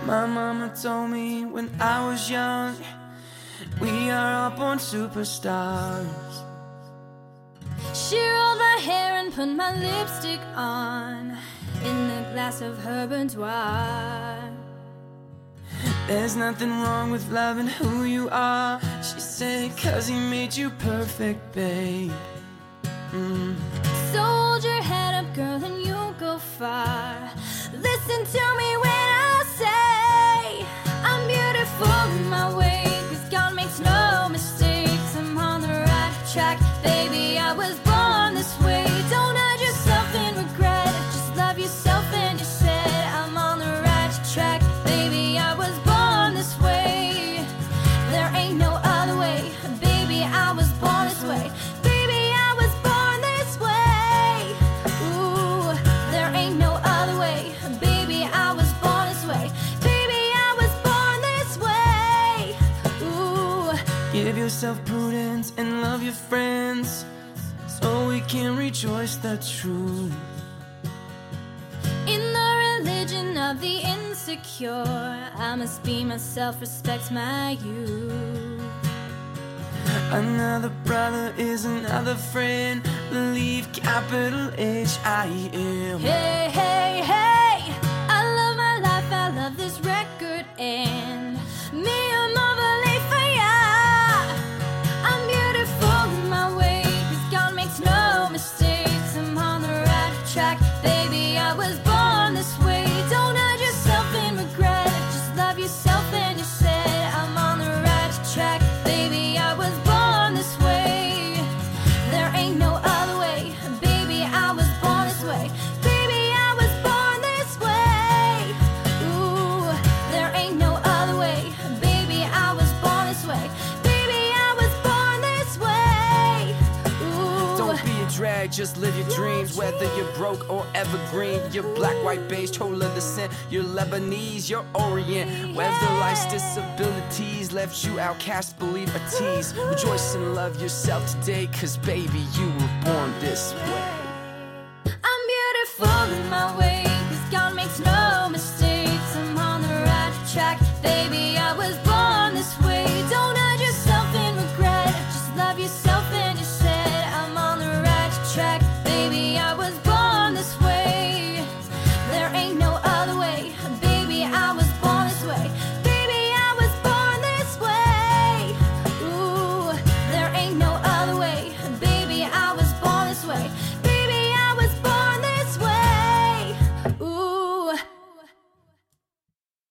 My mama told me when I was young, we are all born superstars. She rolled my hair and put my lipstick on in a glass of her boudoir. There's nothing wrong with loving who you are, she said, 'cause he made you perfect, babe. So hold your head up, girl, and you'll go far. Listen to me when I say I'm beautiful in my way, 'cause God makes no mistakes. I'm on the right track, baby, I was born this way. Don't hide yourself in regret, just love yourself and you said I'm on the right track, baby, I was born this way. There ain't no other way, baby, I was born this way. Baby, I was born this way. Ooh, there ain't no other way, baby, I was born this way. Baby, I was born this way. Ooh. Give yourself prudence and love your friends, so we can rejoice the truth. In the religion of the insecure, I must be myself, respect my youth. Another brother is another friend, believe capital H-I-M. Hey, hey, hey, I love my life, I love this record, and me, I'm overlaid for ya. I'm beautiful in my way, 'cause God makes no mistakes. I'm on the right track, baby, I was born this way. Don't hide yourself in regret, just love yourself and you said I'm on the right track, baby, I was born this way. There ain't no other way, baby, I was born this way. Baby, I was born this way. Ooh, there ain't no other way, baby, I was born this way. Baby, I was born this way. Ooh. Don't be a drag, just live your dreams. Whether you're broke or evergreen, you're black, white, beige, total of descent. You're Lebanese, you're Orient. Whether life's disabilities left you outcast, believe a tease. Rejoice and love yourself today, 'cause baby, you were born this way. I'm beautiful in my way, 'cause God makes no mistakes. I'm on the right track, baby, I was born